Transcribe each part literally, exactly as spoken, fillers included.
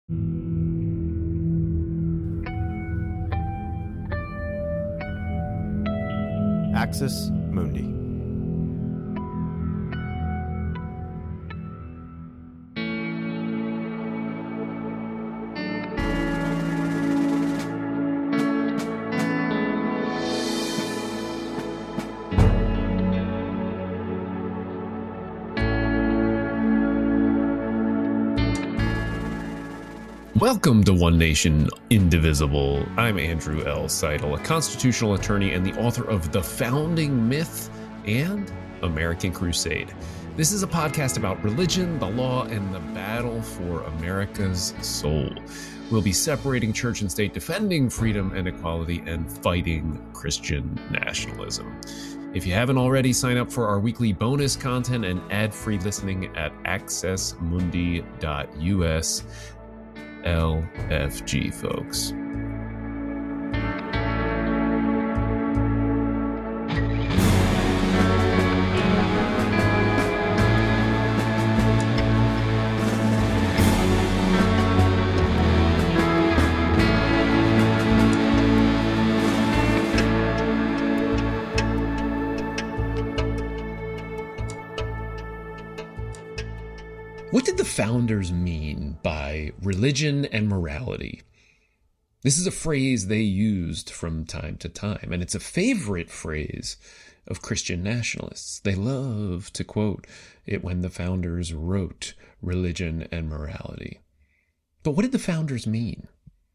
Axis Mundi. Welcome to One Nation Indivisible. I'm Andrew L. Seidel, a constitutional attorney and the author of The Founding Myth and American Crusade. This is a podcast about religion, the law, and the battle for America's soul. We'll be separating church and state, defending freedom and equality, and fighting Christian nationalism. If you haven't already, sign up for our weekly bonus content and ad-free listening at access mundi dot u s. L F G, folks. What did the founders mean by religion and morality? This is a phrase they used from time to time, and it's a favorite phrase of Christian nationalists. They love to quote it when the founders wrote religion and morality. But what did the founders mean?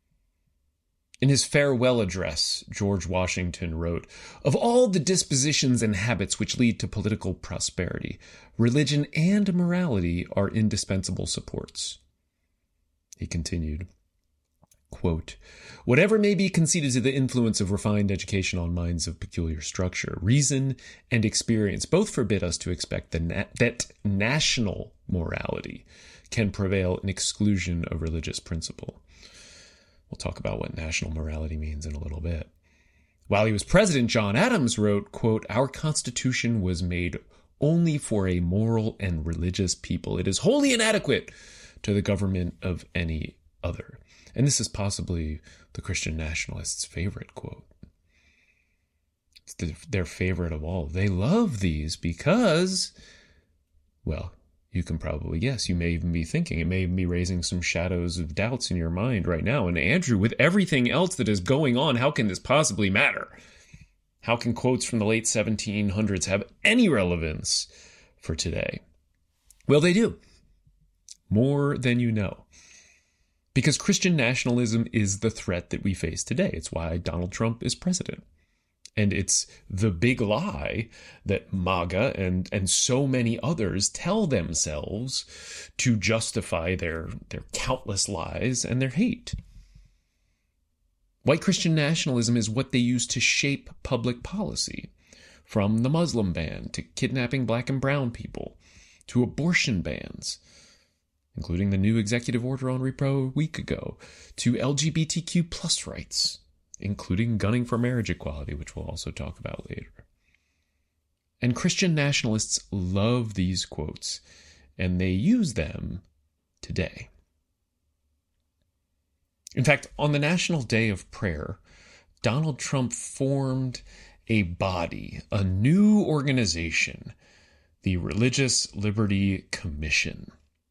In his farewell address, George Washington wrote, "Of all the dispositions and habits which lead to political prosperity, religion and morality are indispensable supports." He continued, quote, "Whatever may be conceded to the influence of refined education on minds of peculiar structure, reason and experience both forbid us to expect the na- that national morality can prevail in exclusion of religious principle." We'll talk about what national morality means in a little bit. While he was president, John Adams wrote, quote, "Our Constitution was made only for a moral and religious people. It is wholly inadequate to the government of any other." And this is possibly the Christian nationalists' favorite quote. It's the, their favorite of all. They love these because, well, you can probably guess. You may even be thinking, it may even be raising some shadows of doubts in your mind right now. And Andrew, with everything else that is going on, how can this possibly matter? How can quotes from the late seventeen hundreds have any relevance for today? Well, they do. More than you know. Because Christian nationalism is the threat that we face today. It's why Donald Trump is president. And it's the big lie that MAGA and, and so many others tell themselves to justify their, their countless lies and their hate. White Christian nationalism is what they use to shape public policy, from the Muslim ban to kidnapping black and brown people to abortion bans, including the new executive order on repro a week ago, to L G B T Q plus rights, including gunning for marriage equality, which we'll also talk about later. And Christian nationalists love these quotes, and they use them today. In fact, on the National Day of Prayer, Donald Trump formed a body, a new organization, the Religious Liberty Commission.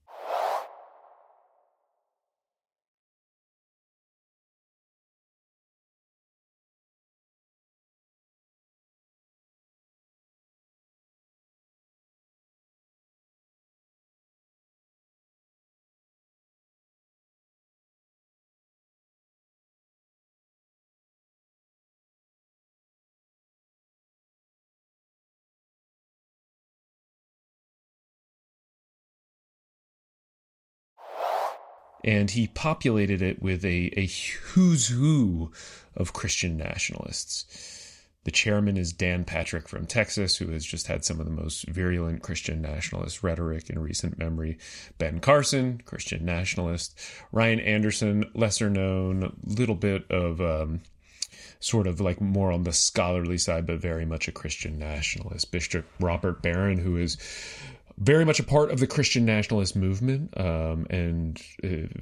And he populated it with a, a who's who of Christian nationalists. The chairman is Dan Patrick from Texas, who has just had some of the most virulent Christian nationalist rhetoric in recent memory. Ben Carson, Christian nationalist. Ryan Anderson, lesser known, little bit of um, sort of like more on the scholarly side, but very much a Christian nationalist. Bishop Robert Barron, who is very much a part of the Christian nationalist movement, um, and uh,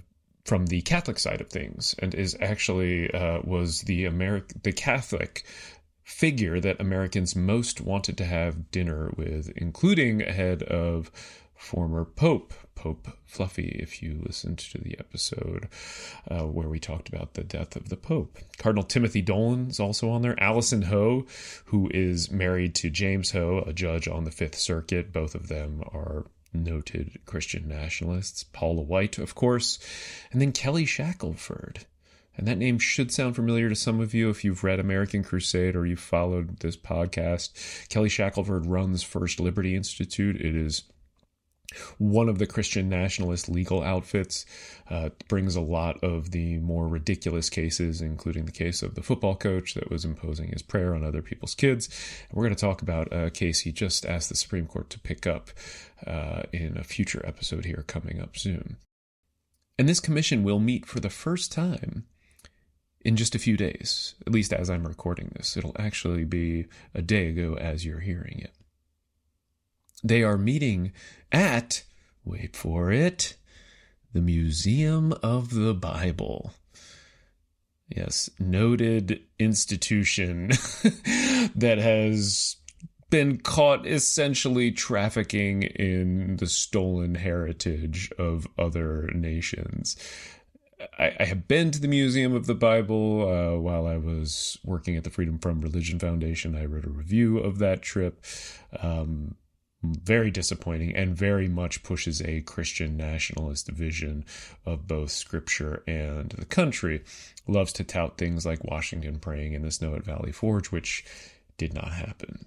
from the Catholic side of things, and is actually uh, was the Ameri- the Catholic figure that Americans most wanted to have dinner with, including ahead of former Pope, Pope Fluffy, if you listened to the episode uh, where we talked about the death of the Pope. Cardinal Timothy Dolan is also on there. Allison Ho, who is married to James Ho, a judge on the Fifth Circuit. Both of them are noted Christian nationalists. Paula White, of course. And then Kelly Shackelford. And that name should sound familiar to some of you if you've read American Crusade or you've followed this podcast. Kelly Shackelford runs First Liberty Institute. It is one of the Christian nationalist legal outfits, uh, brings a lot of the more ridiculous cases, including the case of the football coach that was imposing his prayer on other people's kids. And we're going to talk about a case he just asked the Supreme Court to pick up uh, in a future episode here coming up soon. And this commission will meet for the first time in just a few days, at least as I'm recording this. It'll actually be a day ago as you're hearing it. They are meeting at, wait for it, the Museum of the Bible. Yes, noted institution that has been caught essentially trafficking in the stolen heritage of other nations. I, I have been to the Museum of the Bible uh, while I was working at the Freedom from Religion Foundation. I wrote a review of that trip. Um, very disappointing, and very much pushes a Christian nationalist vision of both Scripture and the country. Loves to tout things like Washington praying in the snow at Valley Forge, which did not happen.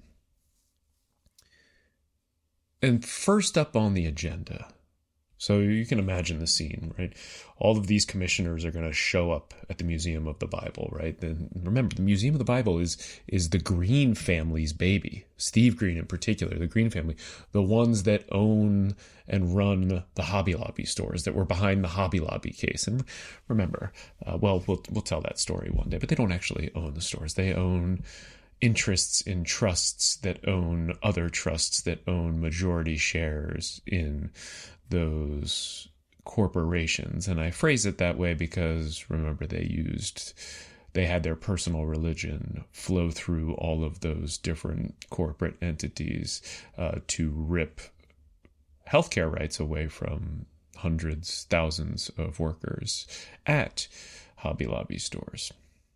And first up on the agenda, so you can imagine the scene, right? All of these commissioners are going to show up at the Museum of the Bible, right? Then remember, the Museum of the Bible is is the Green family's baby. Steve Green in particular, the Green family, the ones that own and run the Hobby Lobby stores that were behind the Hobby Lobby case. And remember, uh, well, we'll we'll tell that story one day, but they don't actually own the stores. They own interests in trusts that own other trusts that own majority shares in those corporations. And I phrase it that way because, remember, they used, they had their personal religion flow through all of those different corporate entities uh, to rip healthcare rights away from hundreds, thousands of workers at Hobby Lobby stores.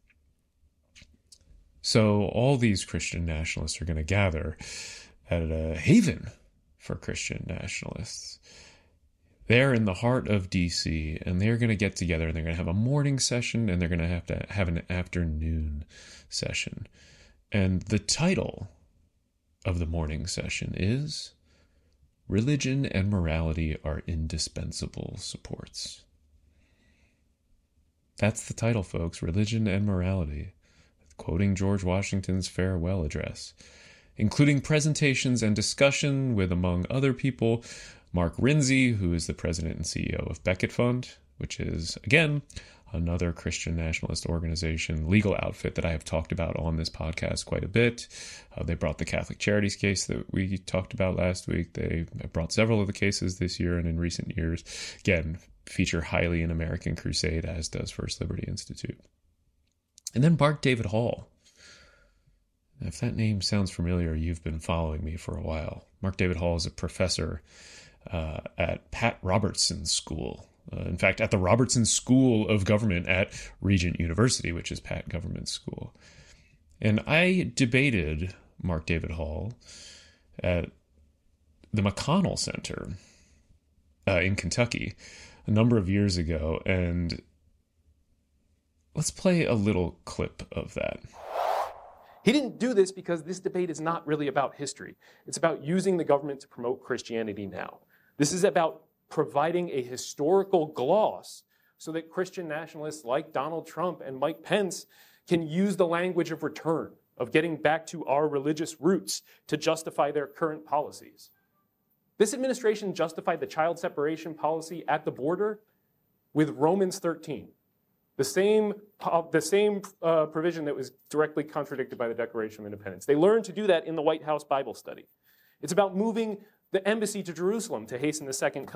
So all these Christian nationalists are going to gather at a haven for Christian nationalists. They're in the heart of D C, and they're going to get together, and they're going to have a morning session, and they're going to have to have an afternoon session. And the title of the morning session is Religion and Morality Are Indispensable Supports. That's the title, folks. Religion and Morality. Quoting George Washington's farewell address, including presentations and discussion with, among other people, Mark Rinzi, who is the president and C E O of Becket Fund, which is, again, another Christian nationalist organization, legal outfit that I have talked about on this podcast quite a bit. Uh, they brought the Catholic Charities case that we talked about last week. They brought several of the cases this year and in recent years. Again, feature highly in American Crusade, as does First Liberty Institute. And then Mark David Hall. If that name sounds familiar, you've been following me for a while. Mark David Hall is a professor uh, at Pat Robertson School. Uh, in fact, at the Robertson School of Government at Regent University, which is Pat Government School. And I debated Mark David Hall at the McConnell Center uh, in Kentucky a number of years ago, and let's play a little clip of that. He didn't do this because this debate is not really about history. It's about using the government to promote Christianity now. This is about providing a historical gloss so that Christian nationalists like Donald Trump and Mike Pence can use the language of return, of getting back to our religious roots to justify their current policies. This administration justified the child separation policy at the border with Romans thirteen. The same, uh, the same uh, provision that was directly contradicted by the Declaration of Independence. They learned to do that in the White House Bible study. It's about moving the embassy to Jerusalem to hasten the second coming.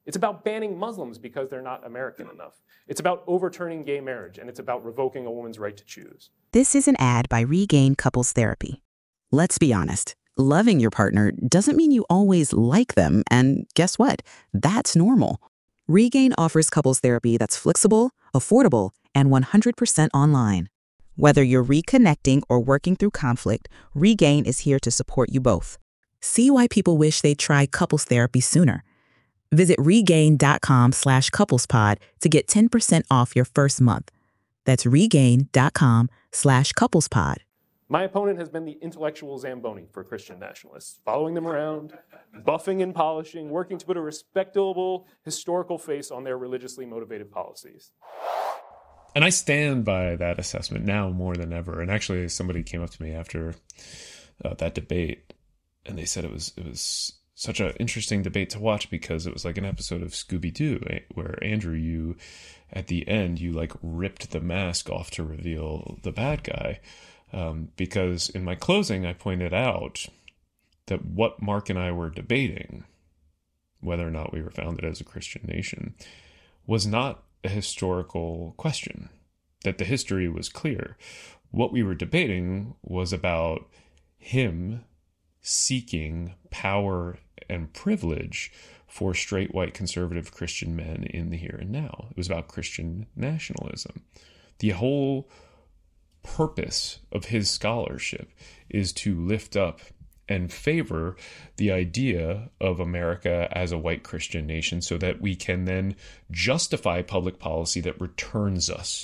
It's about banning Muslims because they're not American enough. It's about overturning gay marriage, and it's about revoking a woman's right to choose. This is an ad by Regain Couples Therapy. Let's be honest. Loving your partner doesn't mean you always like them, and guess what? That's normal. Regain offers couples therapy that's flexible, affordable, and one hundred percent online. Whether you're reconnecting or working through conflict, Regain is here to support you both. See why people wish they'd try couples therapy sooner. Visit regain.com slash couplespod to get ten percent off your first month. That's regain.com slash couplespod. My opponent has been the intellectual Zamboni for Christian nationalists, following them around, buffing and polishing, working to put a respectable historical face on their religiously motivated policies. And I stand by that assessment now more than ever. And actually, somebody came up to me after uh, that debate, and they said it was it was such an interesting debate to watch because it was like an episode of Scooby-Doo where, Andrew, you, at the end, you like ripped the mask off to reveal the bad guy. Um, because in my closing, I pointed out that what Mark and I were debating, whether or not we were founded as a Christian nation, was not a historical question, that the history was clear. What we were debating was about him seeking power and privilege for straight white conservative Christian men in the here and now. It was about Christian nationalism. The whole purpose of his scholarship is to lift up and favor the idea of America as a white Christian nation so that we can then justify public policy that returns us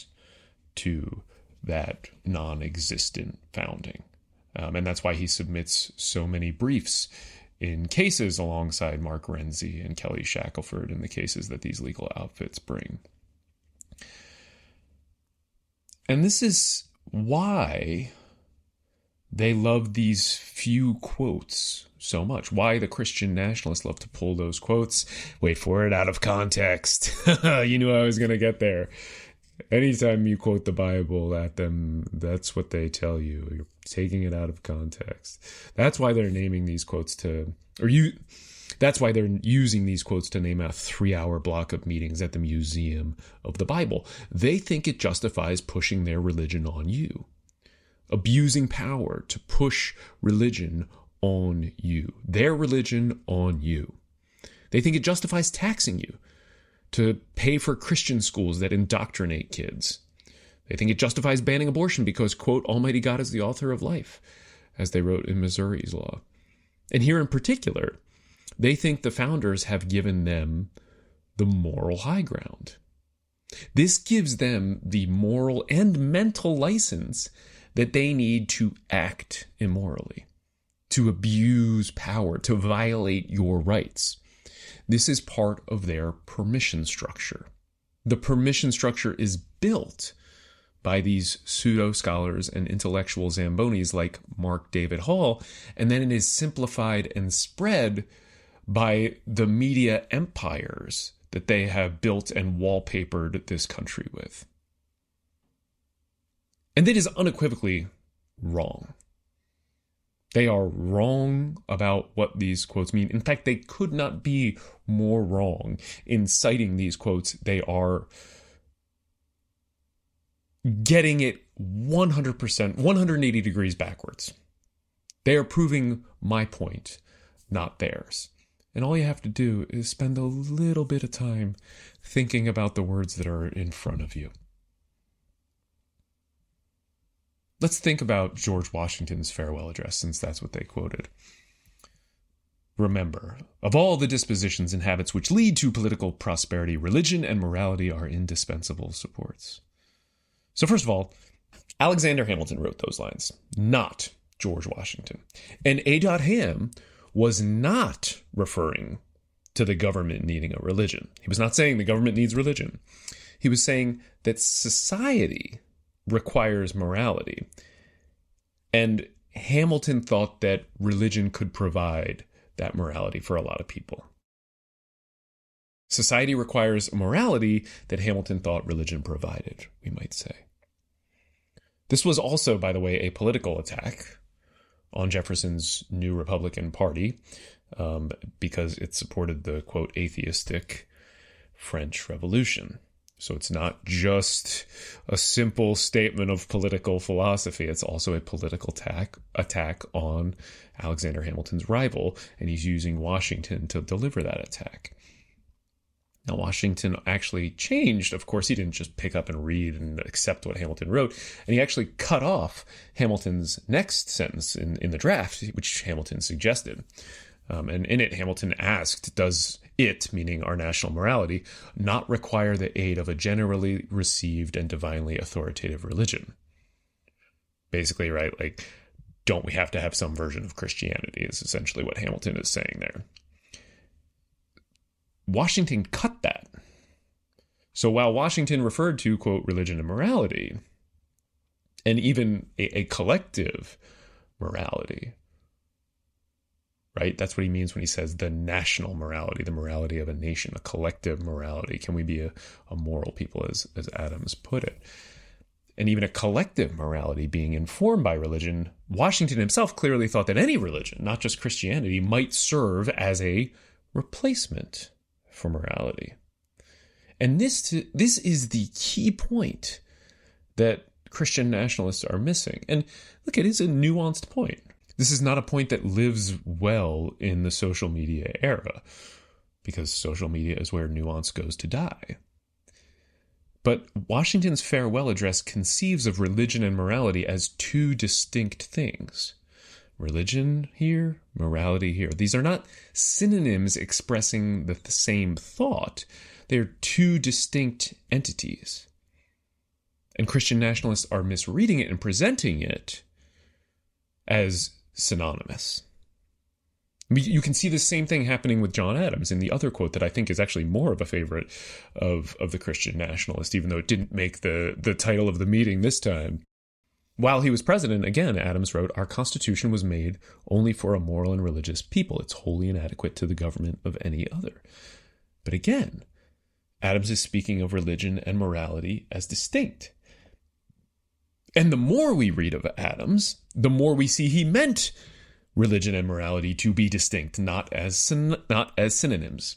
to that non-existent founding. Um, and that's why he submits so many briefs in cases alongside Mark Renzi and Kelly Shackelford in the cases that these legal outfits bring. And this is why they love these few quotes so much. Why the Christian nationalists love to pull those quotes. Wait for it, out of context. You knew I was going to get there. Anytime you quote the Bible at them, that's what they tell you. You're taking it out of context. That's why they're naming these quotes to, or you, that's why they're using these quotes to name a three-hour block of meetings at the Museum of the Bible. They think it justifies pushing their religion on you, abusing power to push religion on you, their religion on you. They think it justifies taxing you to pay for Christian schools that indoctrinate kids. They think it justifies banning abortion because, quote, Almighty God is the author of life, as they wrote in Missouri's law. And here in particular, they think the founders have given them the moral high ground. This gives them the moral and mental license that they need to act immorally, to abuse power, to violate your rights. This is part of their permission structure. The permission structure is built by these pseudo-scholars and intellectual Zambonis like Mark David Hall, and then it is simplified and spread by the media empires that they have built and wallpapered this country with. And that is unequivocally wrong. They are wrong about what these quotes mean. In fact, they could not be more wrong in citing these quotes. They are getting it one hundred percent, one hundred eighty degrees backwards. They are proving my point, not theirs. And all you have to do is spend a little bit of time thinking about the words that are in front of you. Let's think about George Washington's farewell address, since that's what they quoted. Remember, of all the dispositions and habits which lead to political prosperity, religion and morality are indispensable supports. So first of all, Alexander Hamilton wrote those lines, not George Washington. And A. Ham was not referring to the government needing a religion. He was not saying the government needs religion. He was saying that society requires morality. And Hamilton thought that religion could provide that morality for a lot of people. Society requires morality that Hamilton thought religion provided, we might say. This was also, by the way, a political attack on Jefferson's New Republican Party, um, because it supported the, quote, atheistic French Revolution. So it's not just a simple statement of political philosophy. It's also a political attack, attack on Alexander Hamilton's rival, and he's using Washington to deliver that attack. Now, Washington actually changed. Of course, he didn't just pick up and read and accept what Hamilton wrote, and he actually cut off Hamilton's next sentence in, in the draft, which Hamilton suggested. Um, and in it, Hamilton asked, does it, meaning our national morality, not require the aid of a generally received and divinely authoritative religion? Basically, right, like, don't we have to have some version of Christianity is essentially what Hamilton is saying there. Washington cut that. So while Washington referred to, quote, religion and morality, and even a, a collective morality, right? That's what he means when he says the national morality, the morality of a nation, a collective morality. Can we be a, a moral people, as, as Adams put it? And even a collective morality being informed by religion, Washington himself clearly thought that any religion, not just Christianity, might serve as a replacement for morality. And this, this is the key point that Christian nationalists are missing. And look, it is a nuanced point. This is not a point that lives well in the social media era, because social media is where nuance goes to die. But Washington's farewell address conceives of religion and morality as two distinct things. Religion here, morality here. These are not synonyms expressing the, the same thought. They're two distinct entities. And Christian nationalists are misreading it and presenting it as synonymous. You can see the same thing happening with John Adams in the other quote that I think is actually more of a favorite of, of the Christian nationalist, even though it didn't make the, the title of the meeting this time. While he was president, again, Adams wrote, "Our Constitution was made only for a moral and religious people. It's wholly inadequate to the government of any other." But again, Adams is speaking of religion and morality as distinct. And the more we read of Adams, the more we see he meant religion and morality to be distinct, not as syn- not as synonyms.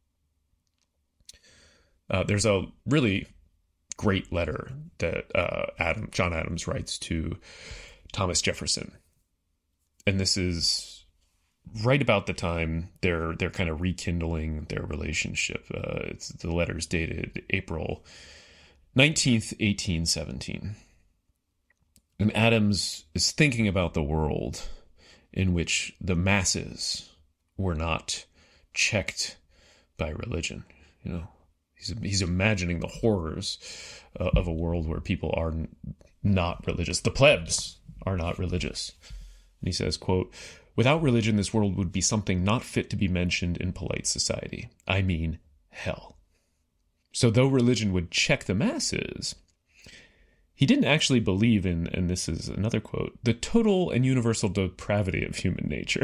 Uh, there's a really great letter that uh, Adam, John Adams writes to Thomas Jefferson, and this is right about the time they're they're kind of rekindling their relationship. Uh, it's the letter's dated April nineteenth, eighteen seventeen. And Adams is thinking about the world in which the masses were not checked by religion. You know, he's he's imagining the horrors uh, of a world where people are n- not religious. The plebs are not religious. And he says, quote, "Without religion, this world would be something not fit to be mentioned in polite society. I mean, hell." So though religion would check the masses, he didn't actually believe in, and this is another quote, "the total and universal depravity of human nature."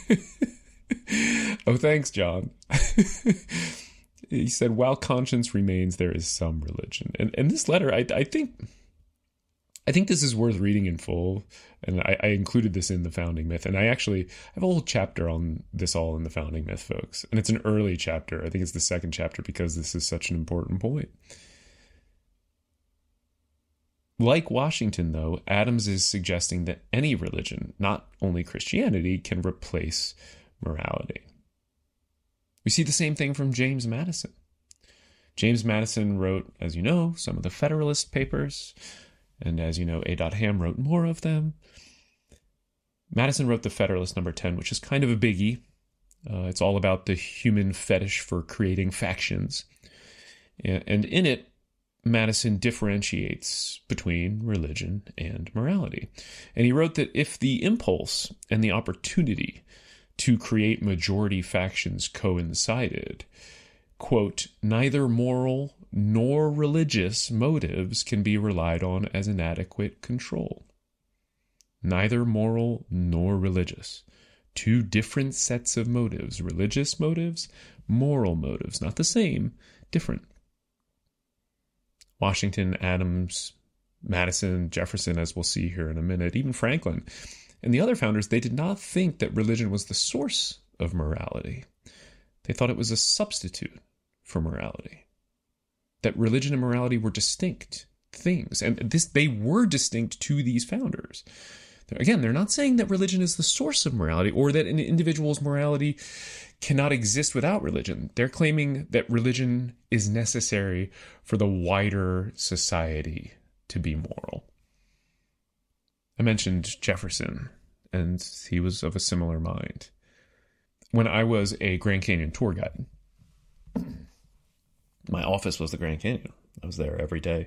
Oh, thanks, John. He said, "While conscience remains, there is some religion." And and this letter, I, I think, I think this is worth reading in full. And I, I included this in the Founding Myth. And I actually have a whole chapter on this all in the Founding Myth, folks. And it's an early chapter. I think it's the second chapter because this is such an important point. Like Washington, though, Adams is suggesting that any religion, not only Christianity, can replace morality. We see the same thing from James Madison. James Madison wrote, as you know, some of the Federalist Papers, and as you know, A. Ham wrote more of them. Madison wrote the Federalist number ten, which is kind of a biggie. Uh, it's all about the human fetish for creating factions. And in it, Madison differentiates between religion and morality. And he wrote that if the impulse and the opportunity to create majority factions coincided, quote, "neither moral nor religious motives can be relied on as an adequate control." Neither moral nor religious. Two different sets of motives. Religious motives, moral motives. Not the same, different. Washington, Adams, Madison, Jefferson, as we'll see here in a minute, even Franklin, and the other founders, they did not think that religion was the source of morality. They thought it was a substitute for morality. That religion and morality were distinct things. And this they were distinct to these founders. Again, they're not saying that religion is the source of morality or that an individual's morality cannot exist without religion. They're claiming that religion is necessary for the wider society to be moral. I mentioned Jefferson, and he was of a similar mind. When I was a Grand Canyon tour guide, my office was the Grand Canyon. I was there every day.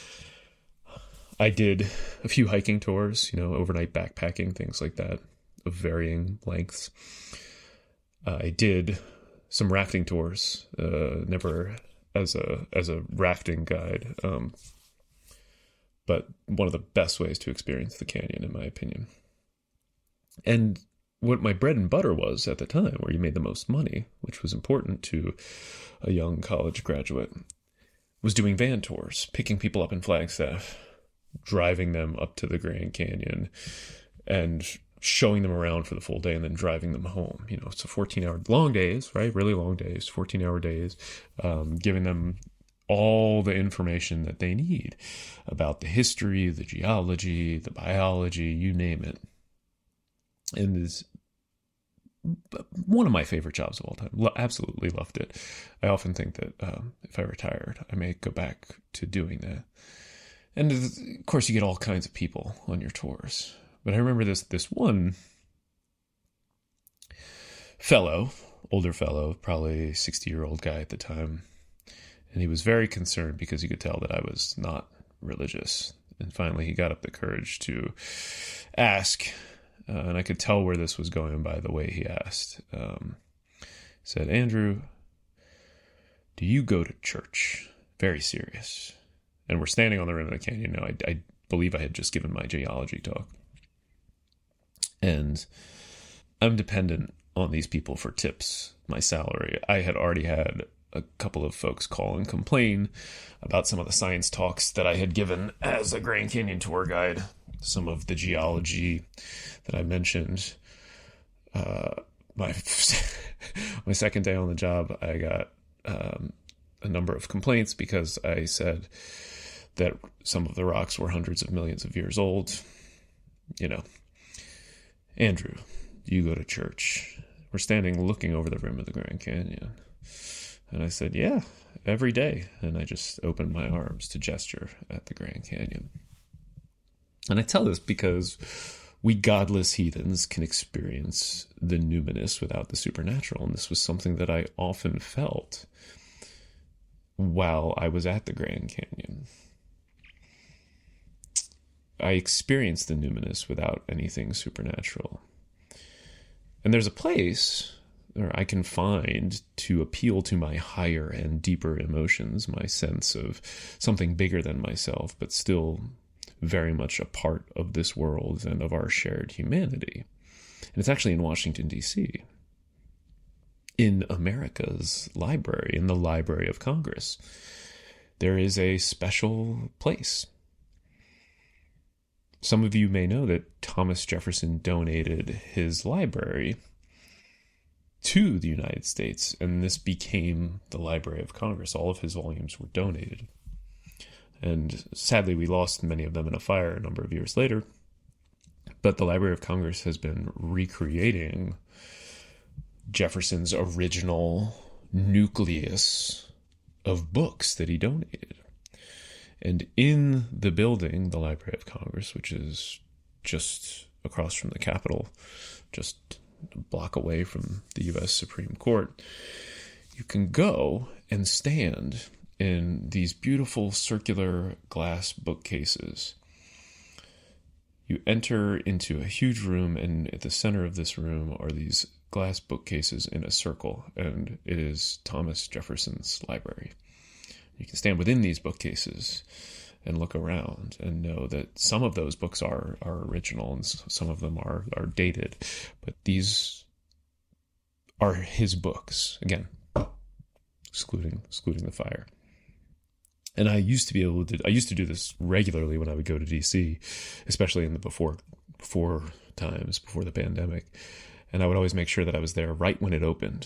I did a few hiking tours, you know, overnight backpacking, things like that, of varying lengths. Uh, I did some rafting tours, uh, never as a as a rafting guide, um, but one of the best ways to experience the canyon, in my opinion. And what my bread and butter was at the time, where you made the most money, which was important to a young college graduate, was doing van tours, picking people up in Flagstaff, driving them up to the Grand Canyon and showing them around for the full day and then driving them home. You know, it's a fourteen hour, long days, right? Really long days, fourteen hour days, um, giving them all the information that they need about the history, the geology, the biology, you name it. And it's one of my favorite jobs of all time. Lo- absolutely loved it. I often think that um, if I retired, I may go back to doing that. And of course, you get all kinds of people on your tours. But I remember this this one fellow, older fellow, probably sixty-year-old guy at the time. And he was very concerned because he could tell that I was not religious. And finally, he got up the courage to ask. Uh, and I could tell where this was going by the way he asked. Um, he said, "Andrew, do you go to church?" Very serious. And we're standing on the rim of the canyon now. I, I believe I had just given my geology talk. And I'm dependent on these people for tips, my salary. I had already had a couple of folks call and complain about some of the science talks that I had given as a Grand Canyon tour guide, some of the geology that I mentioned. Uh, my, my second day on the job, I got um, a number of complaints because I said that some of the rocks were hundreds of millions of years old. You know, "Andrew, you go to church?" We're standing looking over the rim of the Grand Canyon. And I said, "Yeah, every day." And I just opened my arms to gesture at the Grand Canyon. And I tell this because we godless heathens can experience the numinous without the supernatural. And this was something that I often felt while I was at the Grand Canyon. I experienced the numinous without anything supernatural. And there's a place where I can find to appeal to my higher and deeper emotions, my sense of something bigger than myself, but still very much a part of this world and of our shared humanity. And it's actually in Washington, D C, in America's library, in the Library of Congress. There is a special place. Some of you may know that Thomas Jefferson donated his library to the United States, and this became the Library of Congress. All of his volumes were donated. And sadly, we lost many of them in a fire a number of years later. But the Library of Congress has been recreating Jefferson's original nucleus of books that he donated. And in the building, the Library of Congress, which is just across from the Capitol, just a block away from the U S Supreme Court, you can go and stand in these beautiful circular glass bookcases. You enter into a huge room, and at the center of this room are these glass bookcases in a circle, and it is Thomas Jefferson's library. You can stand within these bookcases and look around and know that some of those books are, are original and some of them are, are dated. But these are his books, again, excluding excluding the fire. And I used to be able to, I used to do this regularly when I would go to D C, especially in the before, before times, before the pandemic. And I would always make sure that I was there right when it opened.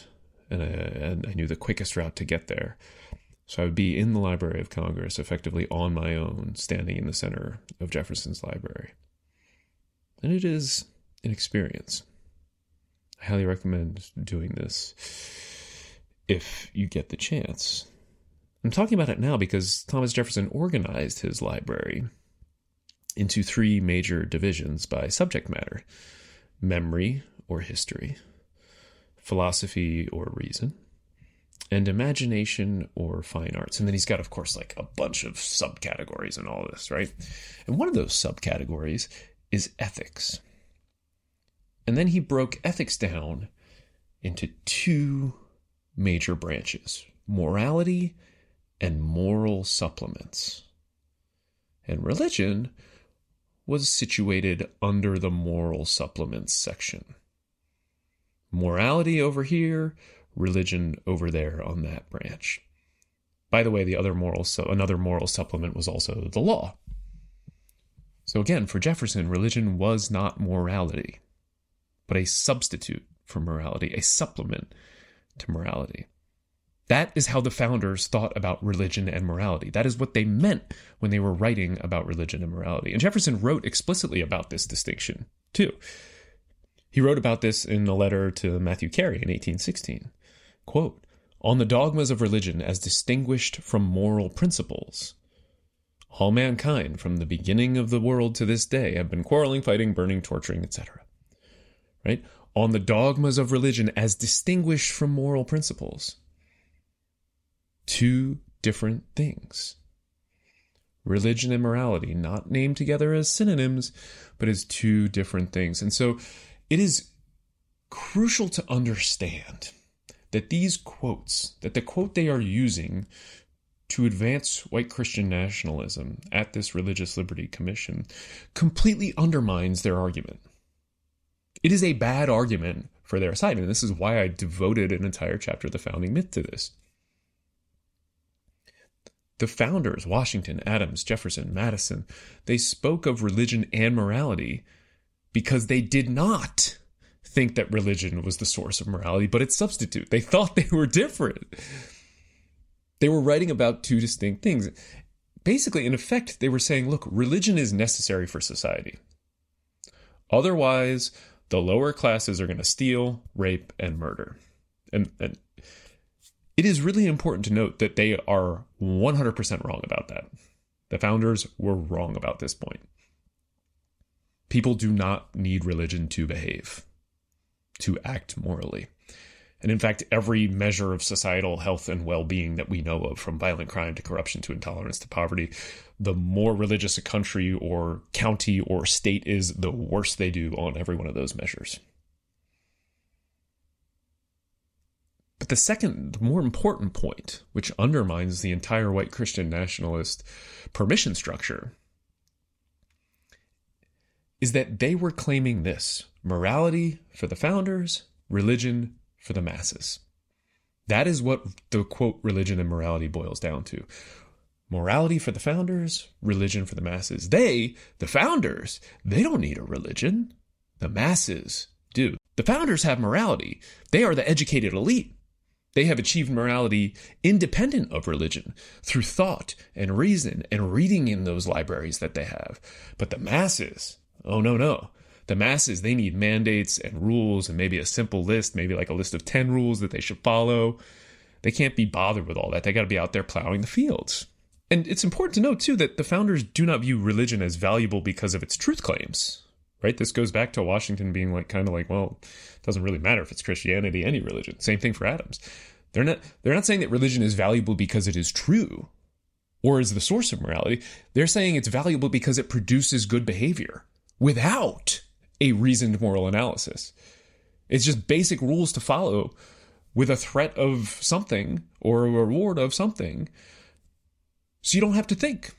and I, and I knew the quickest route to get there. So I would be in the Library of Congress, effectively on my own, standing in the center of Jefferson's library. And it is an experience. I highly recommend doing this if you get the chance. I'm talking about it now because Thomas Jefferson organized his library into three major divisions by subject matter: memory or history, philosophy or reason, and imagination or fine arts. And then he's got, of course, like a bunch of subcategories in all this, right? And one of those subcategories is ethics. And then he broke ethics down into two major branches: morality and moral supplements. And religion was situated under the moral supplements section. Morality over here, religion over there on that branch. By the way, the other moral so another moral supplement was also the law. So again, for Jefferson, religion was not morality, but a substitute for morality, a supplement to morality. That is how the founders thought about religion and morality. That is what they meant when they were writing about religion and morality. And Jefferson wrote explicitly about this distinction, too. He wrote about this in a letter to Matthew Carey in eighteen sixteen. Quote, "On the dogmas of religion as distinguished from moral principles. All mankind from the beginning of the world to this day have been quarreling, fighting, burning, torturing, et cetera" Right? On the dogmas of religion as distinguished from moral principles. Two different things. Religion and morality, not named together as synonyms, but as two different things. And so it is crucial to understand that these quotes, that the quote they are using to advance white Christian nationalism at this Religious Liberty Commission completely undermines their argument. It is a bad argument for their side, and this is why I devoted an entire chapter of the founding myth to this. The founders, Washington, Adams, Jefferson, Madison, they spoke of religion and morality because they did not think that religion was the source of morality, but its substitute. They thought they were different. They were writing about two distinct things. Basically, in effect, they were saying, look, religion is necessary for society. Otherwise, the lower classes are going to steal, rape, and murder. And, and it is really important to note that they are one hundred percent wrong about that. The founders were wrong about this point. People do not need religion to behave, to act morally. And in fact, every measure of societal health and well-being that we know of, from violent crime to corruption to intolerance to poverty, the more religious a country or county or state is, the worse they do on every one of those measures. But the second, the more important point, which undermines the entire white Christian nationalist permission structure, is that they were claiming this: morality for the founders, religion for the masses. That is what the quote religion and morality boils down to. Morality for the founders, religion for the masses. They, the founders, they don't need a religion. The masses do. The founders have morality. They are the educated elite. They have achieved morality independent of religion through thought and reason and reading in those libraries that they have. But the masses, oh no, no. The masses, they need mandates and rules and maybe a simple list, maybe like a list of ten rules that they should follow. They can't be bothered with all that. They got to be out there plowing the fields. And it's important to note, too, that the founders do not view religion as valuable because of its truth claims, right? This goes back to Washington being like, kind of like, well, it doesn't really matter if it's Christianity, any religion. Same thing for Adams. They're not, they're not saying that religion is valuable because it is true or is the source of morality. They're saying it's valuable because it produces good behavior without a reasoned moral analysis. It's just basic rules to follow with a threat of something or a reward of something, so you don't have to think.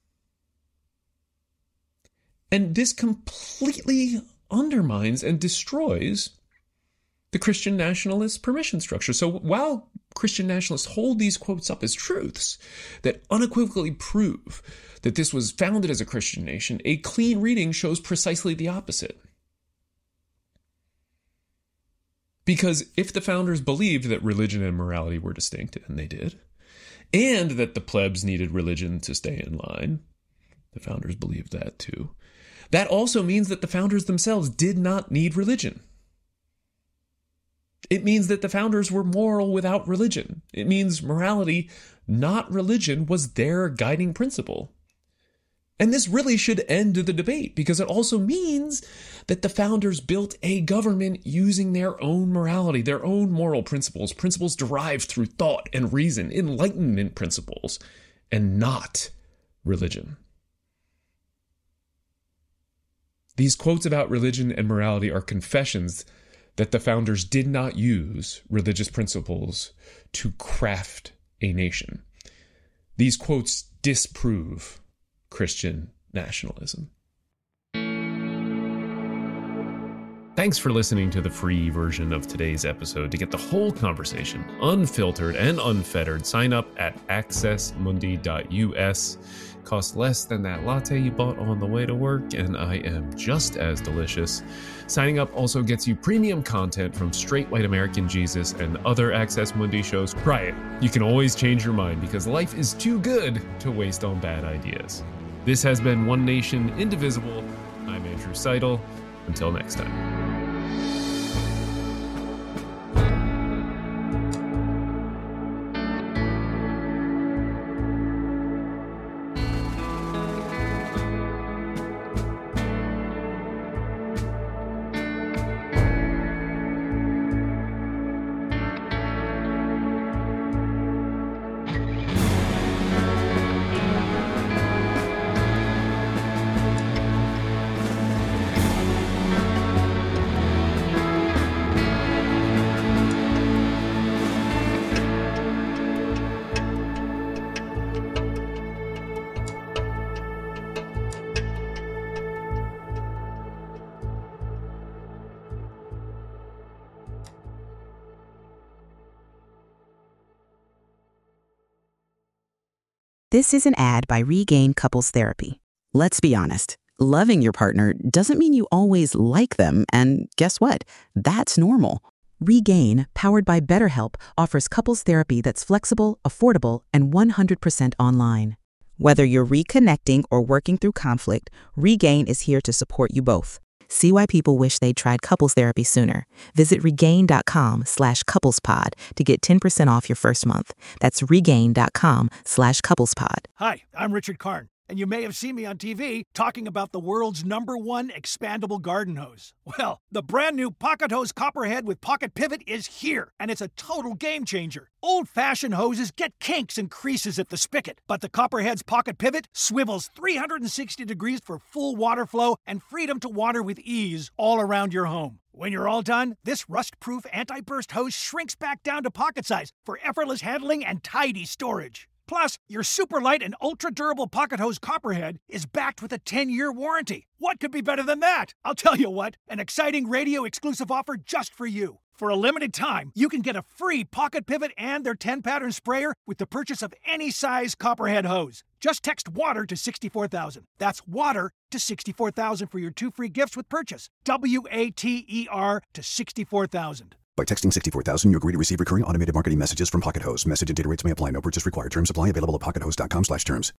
And this completely undermines and destroys the Christian nationalist permission structure. So while Christian nationalists hold these quotes up as truths that unequivocally prove that this was founded as a Christian nation, a clean reading shows precisely the opposite. Because if the founders believed that religion and morality were distinct, and they did, and that the plebs needed religion to stay in line, the founders believed that too, that also means that the founders themselves did not need religion. It means that the founders were moral without religion. It means morality, not religion, was their guiding principle. And this really should end the debate, because it also means that the founders built a government using their own morality, their own moral principles, principles derived through thought and reason, enlightenment principles, and not religion. These quotes about religion and morality are confessions that the founders did not use religious principles to craft a nation. These quotes disprove Christian nationalism. Thanks for listening to the free version of today's episode. To get the whole conversation, unfiltered and unfettered, sign up at access mundi dot U S. Costs less than that latte you bought on the way to work, and I am just as delicious. Signing up also gets you premium content from Straight White American Jesus and other Access Mundi shows. Try it. You can always change your mind, because life is too good to waste on bad ideas. This has been One Nation Indivisible. I'm Andrew Seidel. Until next time. This is an ad by Regain Couples Therapy. Let's be honest, loving your partner doesn't mean you always like them, and guess what? That's normal. Regain, powered by BetterHelp, offers couples therapy that's flexible, affordable, and one hundred percent online. Whether you're reconnecting or working through conflict, Regain is here to support you both. See why people wish they'd tried couples therapy sooner. Visit regain.com slash couplespod to get ten percent off your first month. That's regain.com slash couplespod. Hi, I'm Richard Karn, and you may have seen me on T V talking about the world's number one expandable garden hose. Well, the brand new Pocket Hose Copperhead with Pocket Pivot is here, and it's a total game changer. Old-fashioned hoses get kinks and creases at the spigot, but the Copperhead's Pocket Pivot swivels three hundred sixty degrees for full water flow and freedom to water with ease all around your home. When you're all done, this rust-proof anti-burst hose shrinks back down to pocket size for effortless handling and tidy storage. Plus, your super light and ultra-durable Pocket Hose Copperhead is backed with a ten-year warranty. What could be better than that? I'll tell you what, an exciting radio-exclusive offer just for you. For a limited time, you can get a free Pocket Pivot and their ten-pattern sprayer with the purchase of any size Copperhead hose. Just text WATER to sixty-four thousand. That's WATER to sixty-four thousand for your two free gifts with purchase. W A T E R to sixty-four thousand. By texting sixty-four thousand, you agree to receive recurring automated marketing messages from Pocket Hose. Message and data rates may apply. No purchase required. Terms apply. Available at pocket hose dot com slash terms.